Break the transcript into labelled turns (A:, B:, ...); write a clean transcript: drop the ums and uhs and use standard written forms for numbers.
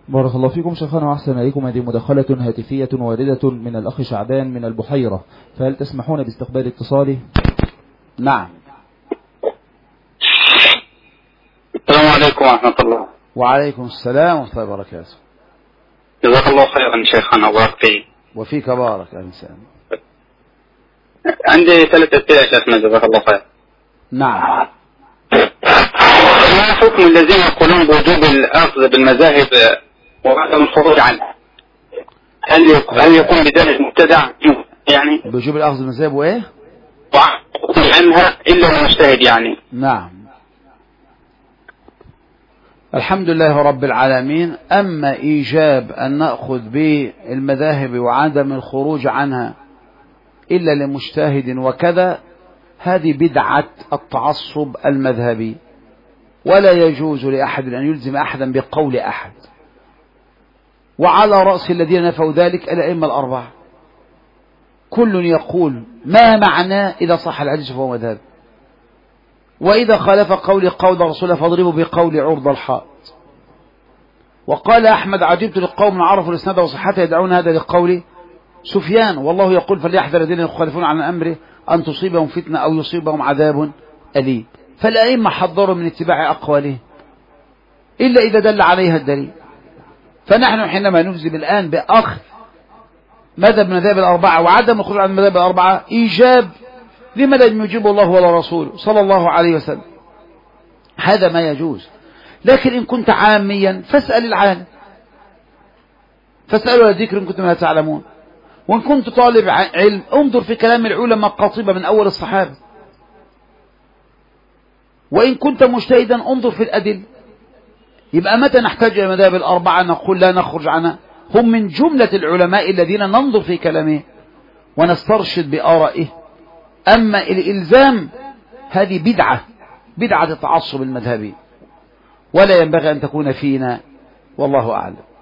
A: بارك الله فيكم شيخنا وأحسن إليكم. هذه مداخلة هاتفية واردة من الأخ شعبان من البحيرة، فهل تسمحون باستقبال اتصالي؟
B: نعم.
C: السلام عليكم ورحمة الله.
B: وعليكم السلام ورحمة الله وبركاته.
C: جزاك الله خيرا شيخنا وبارك فيك.
B: وفيك بارك يا إنسان.
C: عندي 3 أسئلة يا شيخنا جزاك الله خير.
B: نعم.
C: ما حكم الذين يقولون بوجوب الأخذ بالمذاهب وعدم الخروج عنها؟ هل يكون بذلك مبتدع يعني؟
B: بوجوب الأخذ بالمذاهب وإيه؟
C: وعدم عنها إلا المجتهد يعني.
B: نعم. الحمد لله رب العالمين. أما إيجاب أن نأخذ بالمذاهب وعدم الخروج عنها إلا لمجتهد وكذا، هذه بدعة التعصب المذهبي، ولا يجوز لأحد أن يلزم أحدا بقول أحد. وعلى رأس الذين نفوا ذلك الأئمة الأربعة، كل يقول ما معناه إذا صح الحديث فهو مذهب، وإذا خالف قول رسوله فاضربوا بقول عرض الحائط. وقال أحمد عجبت للقوم عرفوا الإسناد وصحته يدعون هذا لقول سفيان، والله يقول فليحذر الذين يخالفون عن أمره أن تصيبهم فتنة أو يصيبهم عذاب أليم. فالأئمة حذروا من اتباع أقواله إلا إذا دل عليها الدليل. فنحن حينما نجزم الآن بأخذ مذهب من مذاهب الأربعة وعدم الخروج عن مذاهب الأربعة إيجاب لما لم يجيب الله ولا رسوله صلى الله عليه وسلم، هذا ما يجوز. لكن إن كنت عاميا فاسأل العالم، فاسألوا الذكر إن كنتم لا تعلمون. وإن كنت طالب علم انظر في كلام العلماء قاطبة من أول الصحابة. وإن كنت مجتهدا انظر في الأدلة. يبقى متى نحتاج إلى مذاهب الأربعة نقول لا نخرج عنها؟ هم من جملة العلماء الذين ننظر في كلامه ونسترشد بآرائه. أما الإلزام هذه بدعة التعصب المذهبي، ولا ينبغي أن تكون فينا، والله أعلم.